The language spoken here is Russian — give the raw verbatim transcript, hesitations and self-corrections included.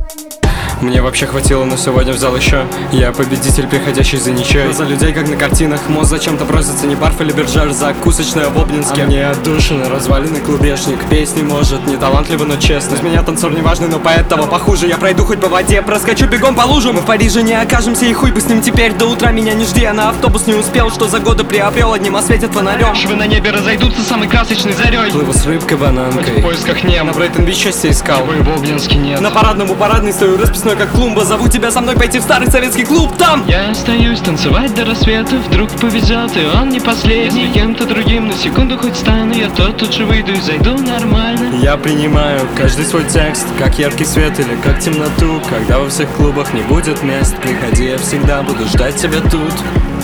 Мне вообще хватило, но сегодня взял еще. Я победитель, приходящий за ничей. За людей, как на картинах. Мозг зачем-то просится не барф или бержер. Закусочная в Обнинске. А мне отдушина, разваленный клубешник. Песни может, не талантливо, но честно. Из меня танцор не важный, но поэт того похуже. Я пройду хоть по воде, проскочу бегом по лужам. Мы в Париже не окажемся, и хуй бы с ним теперь. До утра меня не жди, я на автобус не успел. Что за годы приобрел, одним осветит фонарем. Швы на небе разойдутся самой красочной зарей. Плыву с рыбкой-бананкой. В поисках нем. На Брейтон-Бич счастье искал. Тобой в Обнинске нет. На парадном у парадной стою расписной, как клумба. Зову тебя со мной пойти в старый советский клуб. Там я остаюсь танцевать до рассвета. Вдруг повезет, и он не последний. Если кем-то другим на секунду хоть стану я, то тут же выйду и зайду нормально. Я принимаю каждый свой текст, как яркий свет или как темноту. Когда во всех клубах не будет мест, приходи, я всегда буду ждать тебя тут.